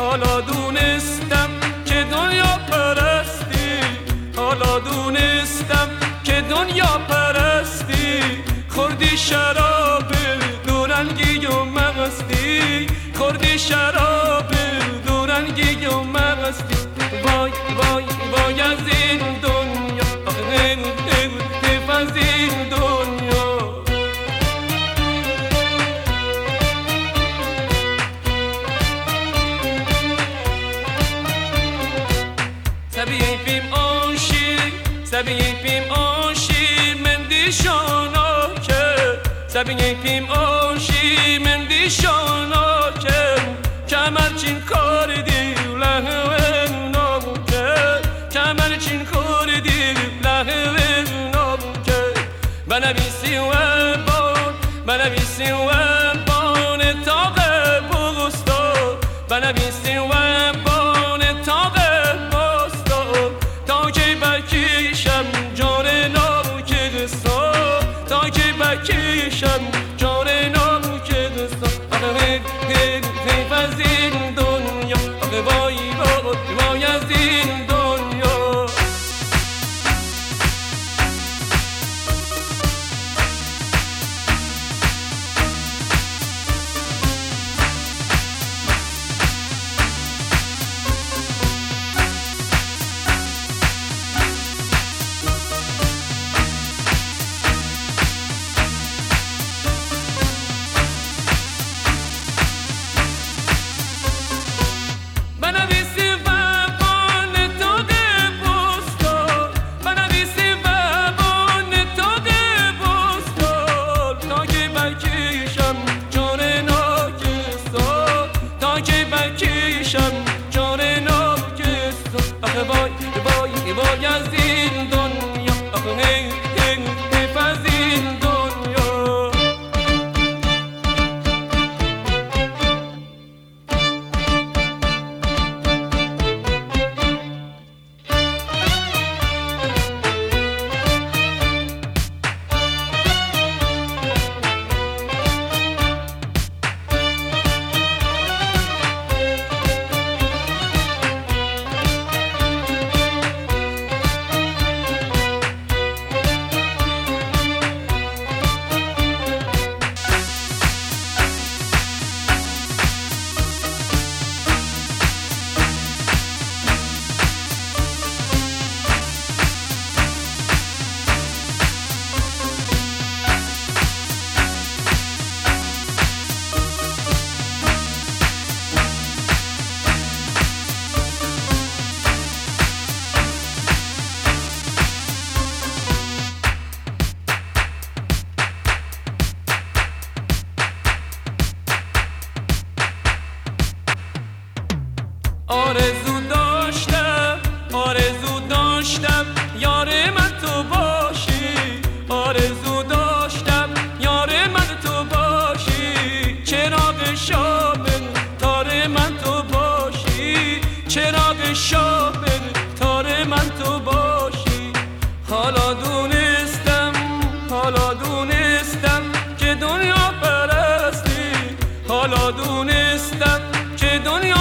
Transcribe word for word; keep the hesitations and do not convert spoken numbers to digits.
حالا دونستم که دنیا پرستی، حالا دونستم که دنیا پرستی. خوردی شراب دورنگی و مستی، خوردی شراب دورنگی و مستی. وای وای وای از این دنیا، حیف از این دنیا. Sabiyim aşık, sabiyim aşık mendişana ke. Sabiyim aşık mendişana ke. Kemer çin kardi lehven namke, kemer çin kardi lehven namke. Bana bir sivan, bana bir sivan, bana tabe busta. Bana bir sivan, bana tabe. کشم جان نام که دوستان. آخه حیف از این دنیا، آخه وای وای وای از این دنیا. وای وای وای از این دنیا، آخه حیف از این دنیا. آرزو داشتم، آرزو داشتم یار من تو باشی، آرزو داشتم یار من تو باشی. چراغ شام تار من تو باشی، چراغ شام تار من تو باشی. حالا دونستم، حالا دونستم که دنیا پرستی، حالا دونستم که دنیا